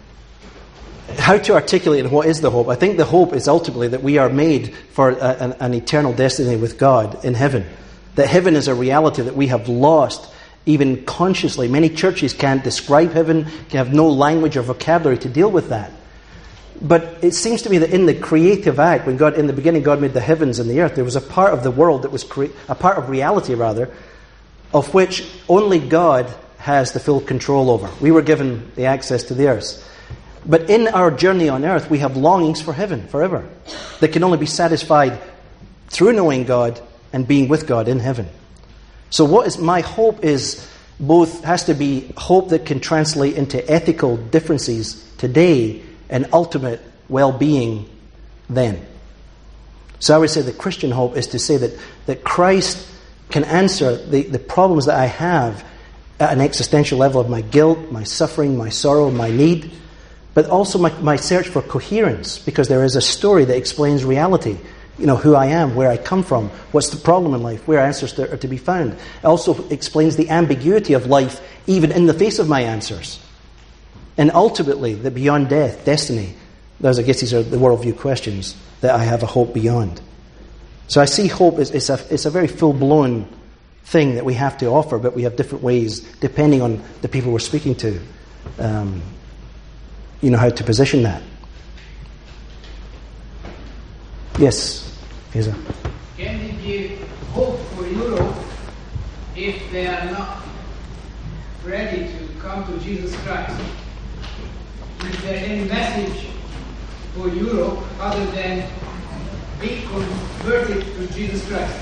how to articulate and what is the hope. I think the hope is ultimately that we are made for a, an, an eternal destiny with God in heaven. That heaven is a reality that we have lost even consciously. Many churches can't describe heaven, have no language or vocabulary to deal with that. But it seems to me that in the creative act, when God, in the beginning, God made the heavens and the earth, there was a part of the world that was cre- a part of reality, rather, of which only God has the full control over. We were given the access to the earth. But in our journey on earth, we have longings for heaven forever that can only be satisfied through knowing God and being with God in heaven. So what is my hope is both has to be hope that can translate into ethical differences today and ultimate well-being then. So I would say the Christian hope is to say that, that Christ can answer the, the problems that I have at an existential level of my guilt, my suffering, my sorrow, my need, but also my, my search for coherence, because there is a story that explains reality. You know, who I am, where I come from, what's the problem in life, where answers are to be found. It also explains the ambiguity of life, even in the face of my answers. And ultimately, that beyond death, destiny, Those, I guess, these are the worldview questions that I have a hope beyond. So I see hope as it's a, it's a very full-blown thing that we have to offer, but we have different ways, depending on the people we're speaking to, um, you know, how to position that. Yes, Isa. Can we give hope for Europe if they are not ready to come to Jesus Christ? Is there any message for Europe other than be converted to Jesus Christ?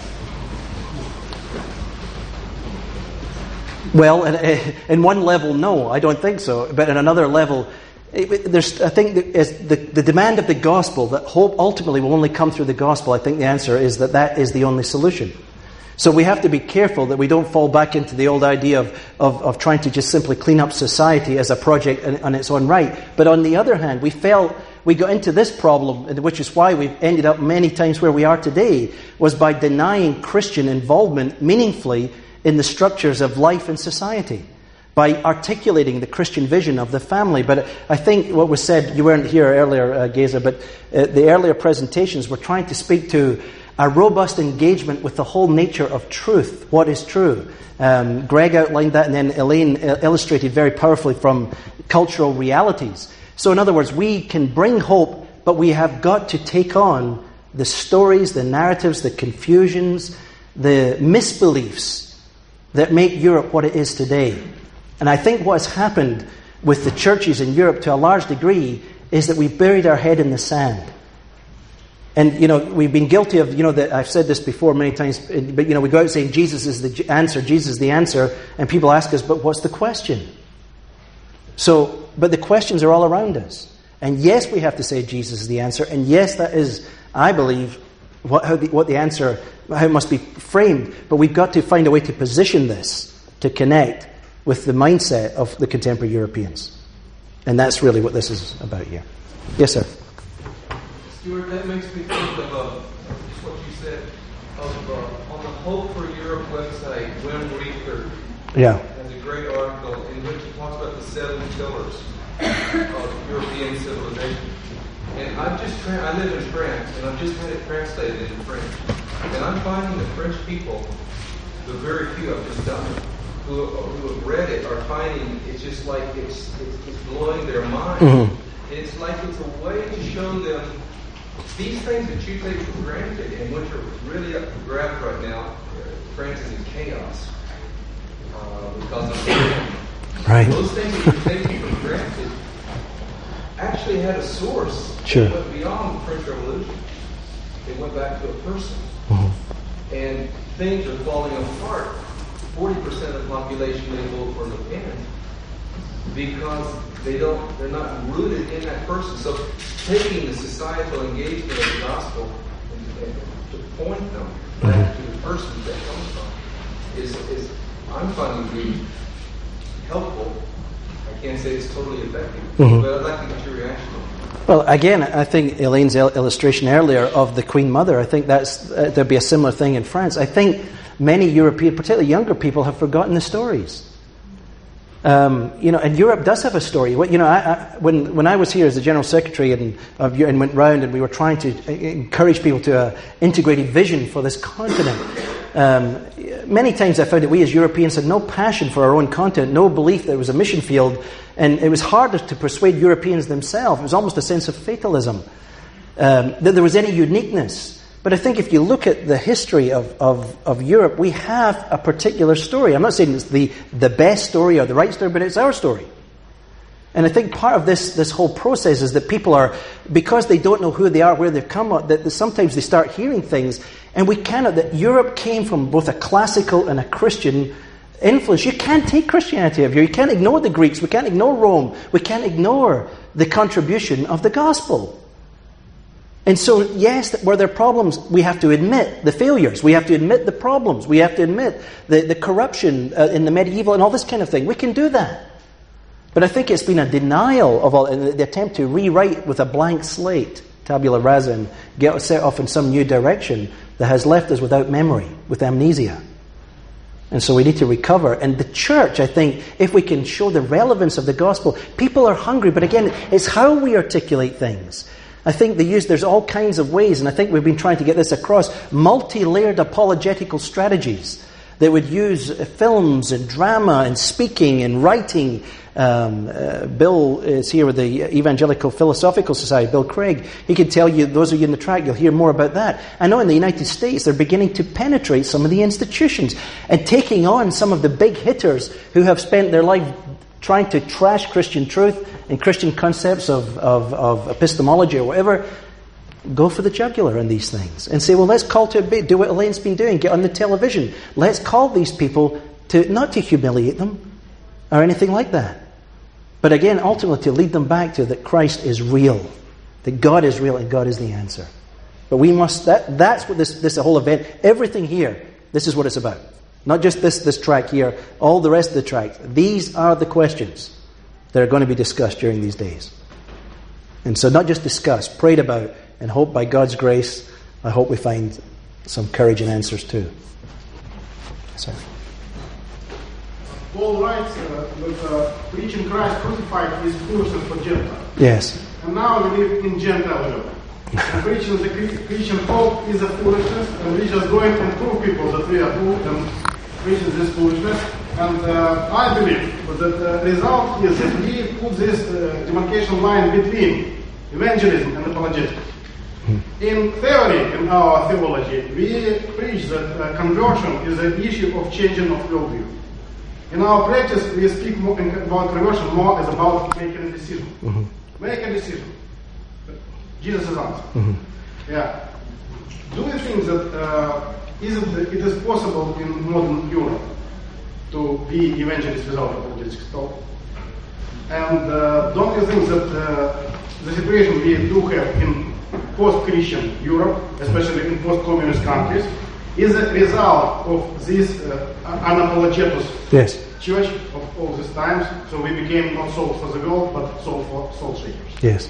Well, in one level, no, I don't think so. But in another level, there's, I think that as the, the demand of the gospel, that hope ultimately will only come through the gospel, I think the answer is that that is the only solution. So we have to be careful that we don't fall back into the old idea of, of, of trying to just simply clean up society as a project on, on its own right. But on the other hand, we felt we got into this problem, which is why we've ended up many times where we are today, was by denying Christian involvement meaningfully in the structures of life and society, by articulating the Christian vision of the family. But I think what was said, you weren't here earlier, uh, Geza, but uh, the earlier presentations were trying to speak to a robust engagement with the whole nature of truth. What is true? Um, Greg outlined that, and then Elaine illustrated very powerfully from cultural realities. So in other words, we can bring hope, but we have got to take on the stories, the narratives, the confusions, the misbeliefs that make Europe what it is today. And I think what has happened with the churches in Europe to a large degree is that we've buried our head in the sand. And, you know, we've been guilty of, you know, that I've said this before many times, but, you know, we go out saying Jesus is the answer, Jesus is the answer, and people ask us, but what's the question? So, but the questions are all around us. And yes, we have to say Jesus is the answer, and yes, that is, I believe, what, how the, what the answer, how it must be framed, but we've got to find a way to position this, to connect with the mindset of the contemporary Europeans. And that's really what this is about here. Yes, sir. Stuart, that makes me think of uh, just what you said of uh, on the Hope for Europe website, Wim Rieker yeah. has a great article in which he talks about the seven pillars of European civilization. And I've just tra- I live in France, and I've just had it translated into French. And I'm finding that French people, the very few I've just done, who, who have read it, are finding it's just like it's it's, it's blowing their mind. Mm-hmm. It's like it's a way to show them these things that you take for granted and which are really up for grabs right now. France is in chaos uh, because of the right. Those things that you're taking for granted actually had a source. Sure. It went beyond the French Revolution. It went back to a person. Mm-hmm. And things are falling apart. forty percent of the population may vote for Le Pen because they don't, they're not rooted in that person. So taking the societal engagement of the gospel and, and to point them back mm-hmm. to the person that comes from is, is I'm finding to be helpful. I can't say it's totally effective, mm-hmm. but I'd like to get your reaction on it. Well, again, I think Elaine's illustration earlier of the Queen Mother, I think that's uh, there'd be a similar thing in France. I think many European, particularly younger people, have forgotten the stories. Um, you know, and Europe does have a story. You know, I, I, when when I was here as the General Secretary and, of, and went round and we were trying to encourage people to uh, integrated vision for this continent, um, many times I found that we as Europeans had no passion for our own continent, no belief that it was a mission field, and it was harder to persuade Europeans themselves. It was almost a sense of fatalism, um, that there was any uniqueness. But I think if you look at the history of, of, of Europe, we have a particular story. I'm not saying it's the, the best story or the right story, but it's our story. And I think part of this, this whole process is that people are, because they don't know who they are, where they've come, that sometimes they start hearing things, and we cannot, that Europe came from both a classical and a Christian influence. You can't take Christianity out of here. You can't ignore the Greeks. We can't ignore Rome. We can't ignore the contribution of the gospel. And so, yes, were there problems? We have to admit the failures. We have to admit the problems. We have to admit the, the corruption uh, in the medieval and all this kind of thing. We can do that. But I think it's been a denial of all, and the attempt to rewrite with a blank slate, tabula rasa, and get set off in some new direction that has left us without memory, with amnesia. And so we need to recover. And the church, I think, if we can show the relevance of the gospel, people are hungry. But again, it's how we articulate things. I think they use, there's all kinds of ways, and I think we've been trying to get this across, multi-layered apologetical strategies that would use films and drama and speaking and writing. Um, uh, Bill is here with the Evangelical Philosophical Society, Bill Craig. He can tell you, those of you in the track, you'll hear more about that. I know in the United States they're beginning to penetrate some of the institutions and taking on some of the big hitters who have spent their life trying to trash Christian truth and Christian concepts of, of, of epistemology or whatever. Go for the jugular in these things and say, well, let's call to a bit, do what Elaine's been doing, get on the television. Let's call these people to, not to humiliate them or anything like that. But again, ultimately to lead them back to that Christ is real, that God is real and God is the answer. But we must, that, that's what this, this whole event, everything here, this is what it's about. Not just this, this track here, all the rest of the tracks. These are the questions that are going to be discussed during these days. And so not just discussed, prayed about, and hope by God's grace, I hope we find some courage and answers too. Sorry. Paul writes uh, that uh, preaching Christ crucified is foolishness for Gentiles. Yes. And now we live in Gentile world. And preaching the Christian hope is a foolishness, and we just go and prove people that we are true and preaching this foolishness. And uh, I believe that the result is that we put this uh, demarcation line between evangelism and apologetics. In theory, in our theology, we preach that uh, conversion is an issue of changing of worldview. In our practice, we speak more about conversion more as about making a decision. Mm-hmm. Make a decision. Jesus is answer. Mm-hmm. Yeah. Do you think that uh, is it, it is possible in modern Europe to be evangelist without apologetics talk? And uh, don't you think that uh, the situation we do have in post-Christian Europe, especially in post-communist countries, is a result of this uh, unapologetic yes. church of all these times? So we became not sold for the world, but sold for soul shakers. Yes.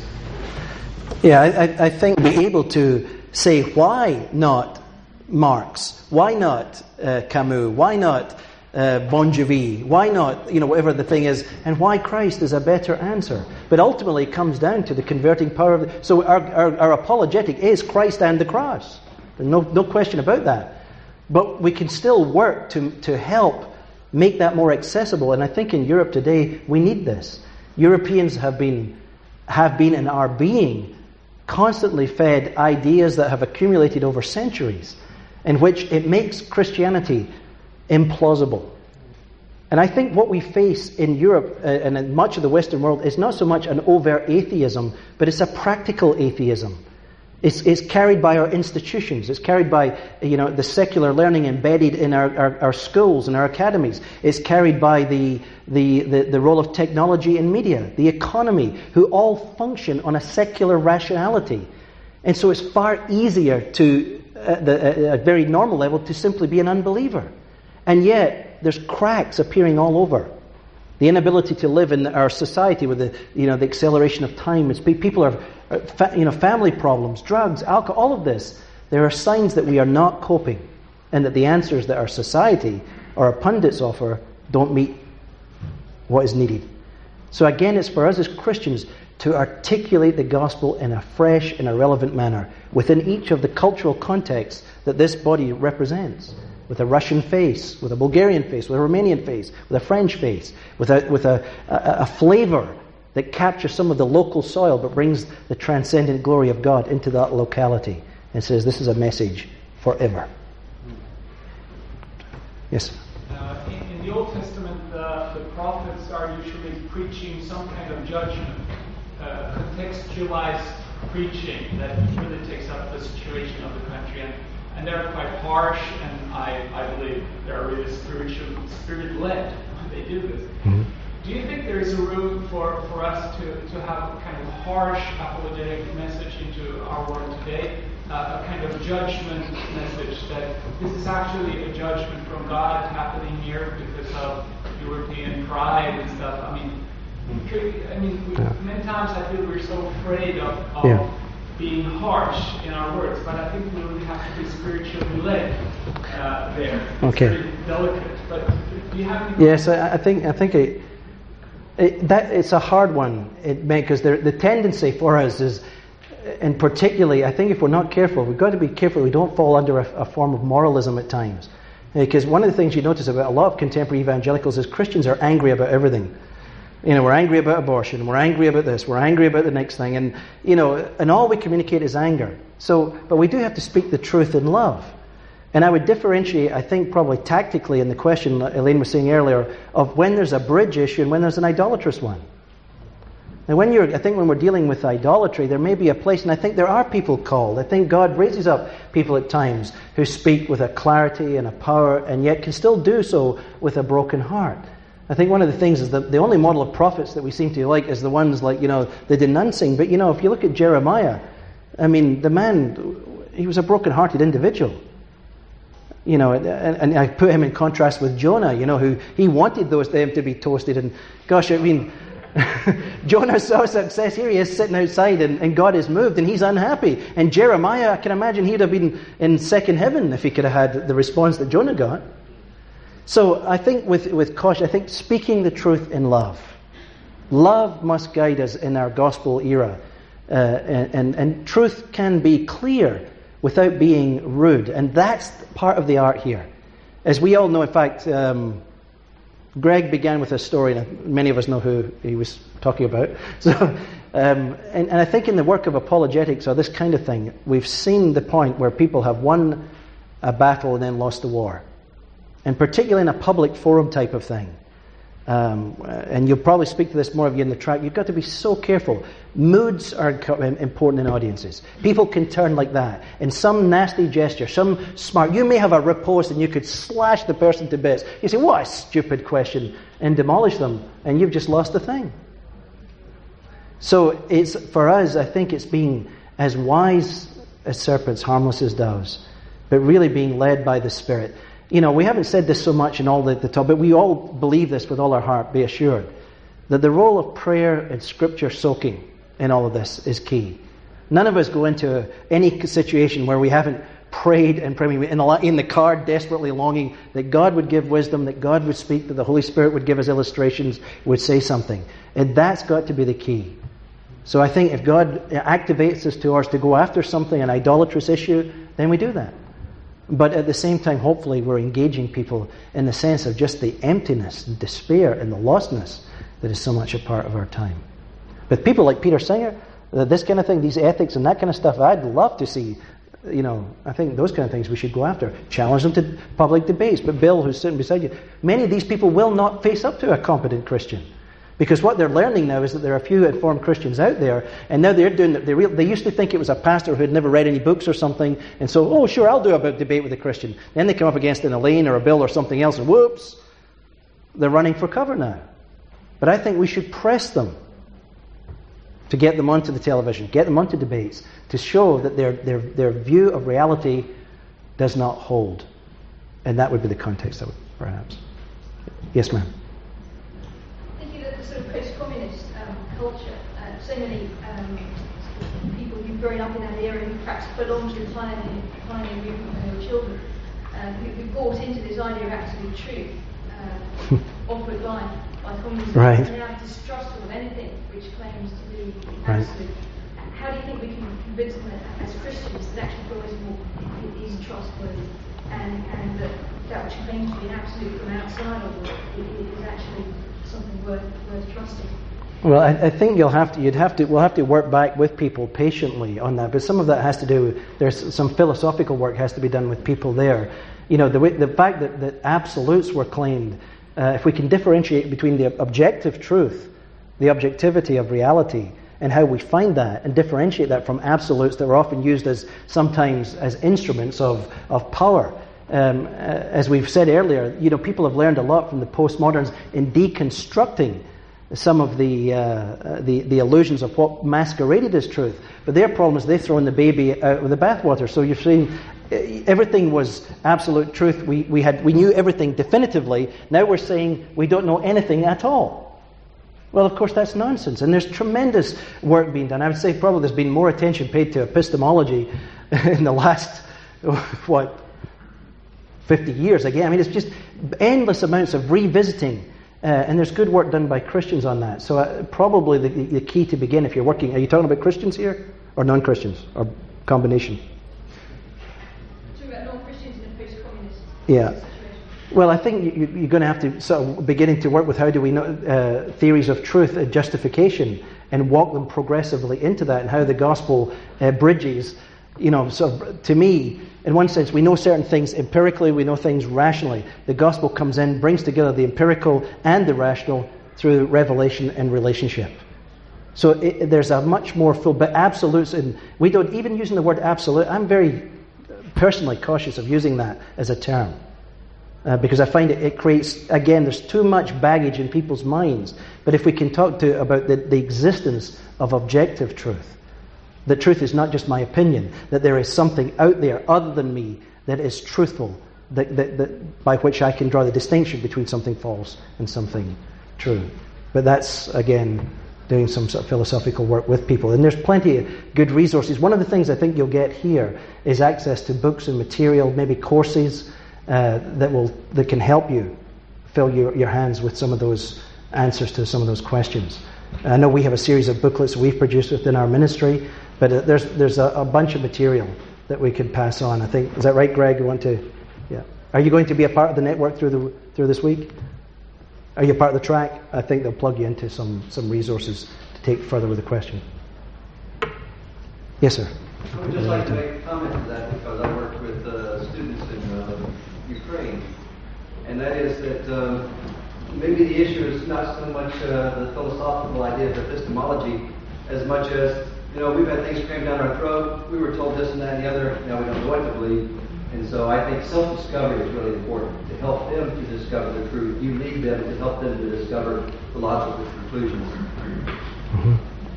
Yeah, I, I think be able to say why not Marx, why not uh, Camus, why not uh, Bon Jovi, why not, you know, whatever the thing is, and why Christ is a better answer. But ultimately it comes down to the converting power of the, so our, our, our apologetic is Christ and the cross. There's no, no question about that. But we can still work to, to help make that more accessible. And I think in Europe today, we need this. Europeans have been, have been and are being constantly fed ideas that have accumulated over centuries, in which it makes Christianity implausible. And I think what we face in Europe uh, and in much of the Western world is not so much an overt atheism, but it's a practical atheism. It's, it's carried by our institutions. It's carried by, you know, the secular learning embedded in our, our, our schools and our academies. It's carried by the, the, the, the role of technology and media, the economy, who all function on a secular rationality. And so it's far easier to, at the, at a very normal level, to simply be an unbeliever. And yet, there's cracks appearing all over. The inability to live in our society with the, you know, the acceleration of time. It's, people are, you know, family problems, drugs, alcohol, all of this. There are signs that we are not coping, and that the answers that our society or our pundits offer don't meet what is needed. So again, it's for us as Christians to articulate the gospel in a fresh and a relevant manner within each of the cultural contexts that this body represents. With a Russian face, with a Bulgarian face, with a Romanian face, with a French face, with a with a, a, a flavor that captures some of the local soil but brings the transcendent glory of God into that locality and says this is a message forever. Yes? Uh, in, in the Old Testament, uh, the prophets are usually preaching some kind of judgment, uh, contextualized preaching that really takes up the situation of the country. And, And they're quite harsh, and I, I believe they're really spiritual, spirit-led when they do this. Mm-hmm. Do you think there is a room for, for us to, to have a kind of harsh apologetic message into our world today? Uh, a kind of judgment message that this is actually a judgment from God happening here because of European pride and stuff? I mean, could, I mean, we, yeah. many times I feel we're so afraid of, of yeah. being harsh in our words, but I think we really have to be spiritually led uh, there. Okay. It's very delicate. But do you have any? Yes, I, I think I think it, it, that it's a hard one. It because the the tendency for us is, and particularly, I think if we're not careful, we've got to be careful we don't fall under a, a form of moralism at times. Because one of the things you notice about a lot of contemporary evangelicals is Christians are angry about everything. You know, we're angry about abortion, we're angry about this, we're angry about the next thing, and you know, and all we communicate is anger. So, but we do have to speak the truth in love. And I would differentiate, I think, probably tactically in the question that Elaine was saying earlier, of when there's a bridge issue and when there's an idolatrous one. Now, when you're, I think when we're dealing with idolatry, there may be a place, and I think there are people called. I think God raises up people at times who speak with a clarity and a power, and yet can still do so with a broken heart. I think one of the things is that the only model of prophets that we seem to like is the ones like, you know, the denouncing. But, you know, if you look at Jeremiah, I mean, the man, he was a broken-hearted individual. You know, and, and I put him in contrast with Jonah, you know, who he wanted those them to be toasted. And gosh, I mean, Jonah saw success. Here he is sitting outside and, and God is moved and he's unhappy. And Jeremiah, I can imagine he'd have been in second heaven if he could have had the response that Jonah got. So I think with, with caution, I think speaking the truth in love. Love must guide us in our gospel era. Uh, and, and, and truth can be clear without being rude. And that's part of the art here. As we all know, in fact, um, Greg began with a story, and many of us know who he was talking about. So, um, and, and I think in the work of apologetics or this kind of thing, we've seen the point where people have won a battle and then lost the war. And particularly in a public forum type of thing. Um, and you'll probably speak to this more of you in the track. You've got to be so careful. Moods are important in audiences. People can turn like that. In some nasty gesture, some smart... You may have a riposte and you could slash the person to bits. You say, what a stupid question, and demolish them. And you've just lost the thing. So it's for us, I think it's being as wise as serpents, harmless as doves. But really being led by the Spirit. You know, we haven't said this so much in all the, the talk, but we all believe this with all our heart, be assured, that the role of prayer and Scripture soaking in all of this is key. None of us go into any situation where we haven't prayed and prayed in the, in the car, desperately longing that God would give wisdom, that God would speak, that the Holy Spirit would give us illustrations, would say something. And that's got to be the key. So I think if God activates us to ours to go after something, an idolatrous issue, then we do that. But at the same time, hopefully, we're engaging people in the sense of just the emptiness and despair and the lostness that is so much a part of our time. With people like Peter Singer, this kind of thing, these ethics and that kind of stuff, I'd love to see, you know, I think those kind of things we should go after. Challenge them to public debates. But Bill, who's sitting beside you, many of these people will not face up to a competent Christian. Because what they're learning now is that there are a few informed Christians out there, and now they're doing they real, they used to think it was a pastor who had never read any books or something, and so, oh, sure, I'll do a debate with a Christian. Then they come up against an Elaine or a Bill or something else, and whoops, they're running for cover now. But I think we should press them to get them onto the television, get them onto debates, to show that their their their view of reality does not hold. And that would be the context of it, perhaps. Yes, ma'am. Post-communist um, culture, uh, so many um, people who've grown up in that area who perhaps belong to the pioneer, pioneer movement when they were children, um, who, who bought into this idea of absolute truth uh, offered by, by communism, right. and now distrustful of anything which claims to be absolute. Right. How do you think we can convince them that, as Christians, that actually God is, more, is trustworthy, and, and that that which claims to be an absolute from outside of it is actually something worth worth trusting? Well, I, I think you'll have to. You'd have to. We'll have to work back with people patiently on that. But some of that has to do. There's some philosophical work has to be done with people there. You know, the way, the fact that, that absolutes were claimed. Uh, if we can differentiate between the objective truth, the objectivity of reality, and how we find that, and differentiate that from absolutes that were often used as sometimes as instruments of of power. Um, uh, as we've said earlier, you know, people have learned a lot from the postmoderns in deconstructing some of the, uh, the the illusions of what masqueraded as truth. But their problem is they've thrown the baby out with the bathwater. So you're saying everything was absolute truth. We we had we knew everything definitively. Now we're saying we don't know anything at all. Well, of course, that's nonsense. And there's tremendous work being done. I would say probably there's been more attention paid to epistemology in the last, what, fifty years. Again, I mean, it's just endless amounts of revisiting. Uh, and there's good work done by Christians on that. So uh, probably the, the key to begin if you're working... Are you talking about Christians here? Or non-Christians? Or combination? Talking about non-Christians in a post-communist Yeah. situation. Well, I think you, you're going to have to sort of beginning to work with how do we know uh, theories of truth and justification and walk them progressively into that, and how the gospel uh, bridges. You know, so to me, in one sense, we know certain things empirically, we know things rationally. The gospel comes in, brings together the empirical and the rational through revelation and relationship. So it, there's a much more full, but absolutes, and we don't even using the word absolute. I'm very personally cautious of using that as a term. Uh, because I find it, it creates, again, there's too much baggage in people's minds. But if we can talk to about the, the existence of objective truth, that truth is not just my opinion, that there is something out there other than me that is truthful, that, that, that by which I can draw the distinction between something false and something true. But that's, again, doing some sort of philosophical work with people. And there's plenty of good resources. One of the things I think you'll get here is access to books and material, maybe courses, Uh, that will that can help you fill your, your hands with some of those answers to some of those questions. I know we have a series of booklets we've produced within our ministry, but uh, there's there's a, a bunch of material that we could pass on. I think, is that right, Greg? You want to? Yeah. Are you going to be a part of the network through the through this week? Are you a part of the track? I think they'll plug you into some some resources to take further with the question. Yes, sir. I would just like to make a comment to that because I work with uh, students in uh, Ukraine, and that is that um, maybe the issue is not so much uh, the philosophical idea of epistemology as much as, you know, we've had things crammed down our throat, we were told this and that and the other, now we don't know what to believe, and so I think self-discovery is really important, to help them to discover the truth. You need them to help them to discover the logical conclusions. Mm-hmm.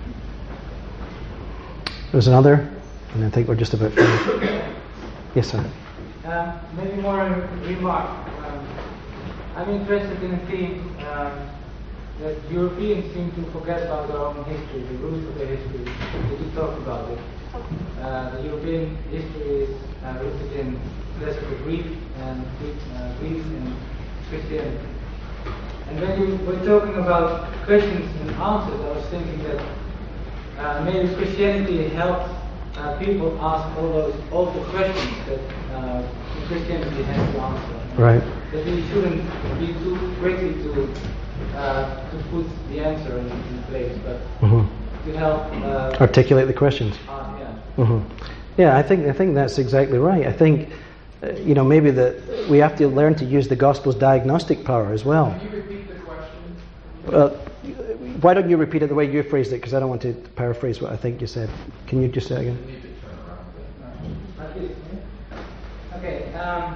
There's another, and I think we're just about finished. Yes, sir. Um, maybe more a remark. Um, I'm interested in a theme um, that Europeans seem to forget about their own history, the roots of their history. Did you talk about it? Uh, the European history is uh, rooted in classical Greek and uh, Greece and Christianity. And when you were talking about questions and answers, I was thinking that uh, maybe Christianity helped uh, people ask all those all the questions that uh, Christianity has to answer. Right. That we shouldn't be too quickly to uh, to put the answer in, in place, but mm-hmm. to help uh, articulate the questions. Uh, yeah. Mm-hmm. Yeah, I think I think that's exactly right. I think uh, you know maybe that we have to learn to use the gospel's diagnostic power as well. Can you repeat the question? Well, why don't you repeat it the way you phrased it? Because I don't want to paraphrase what I think you said. Can you just say it again? Okay. Um,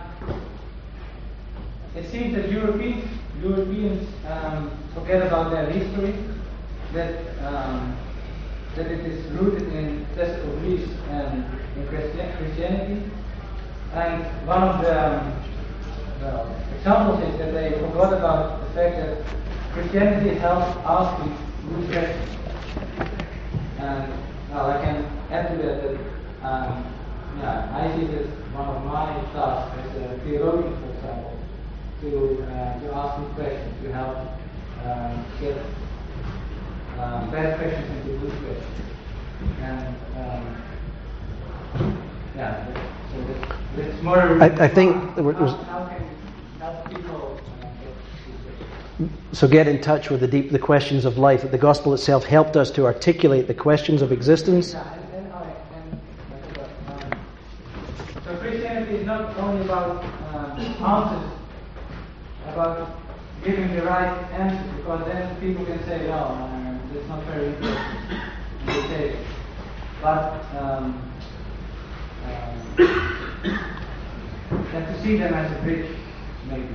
it seems that Europeans Europeans um, forget about their history. That um, that it is rooted in classical Greece and in Christianity. And one of the um, well, examples is that they forgot about the fact that Christianity helps asking good questions. And well, I can add to that that um, yeah, I see that one of my tasks as a theologian, for example, to uh, to ask good questions, to help um, get um, bad questions into good questions. And um, yeah, so that's, that's more. I, I think there was, how, how can help people uh, get good questions? So get in touch with the deep the questions of life. That the gospel itself helped us to articulate the questions of existence. Yeah, and, and, all right, and, um, so Christianity is not only about uh, answers, about giving the right answer, because then people can say, "Oh, uh, that's not very interesting." They say it. But um, um, and to see them as a bridge, maybe.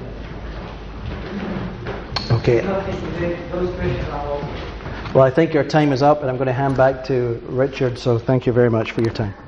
Okay. Those questions are all. Well, I think your time is up, and I'm going to hand back to Richard. So thank you very much for your time.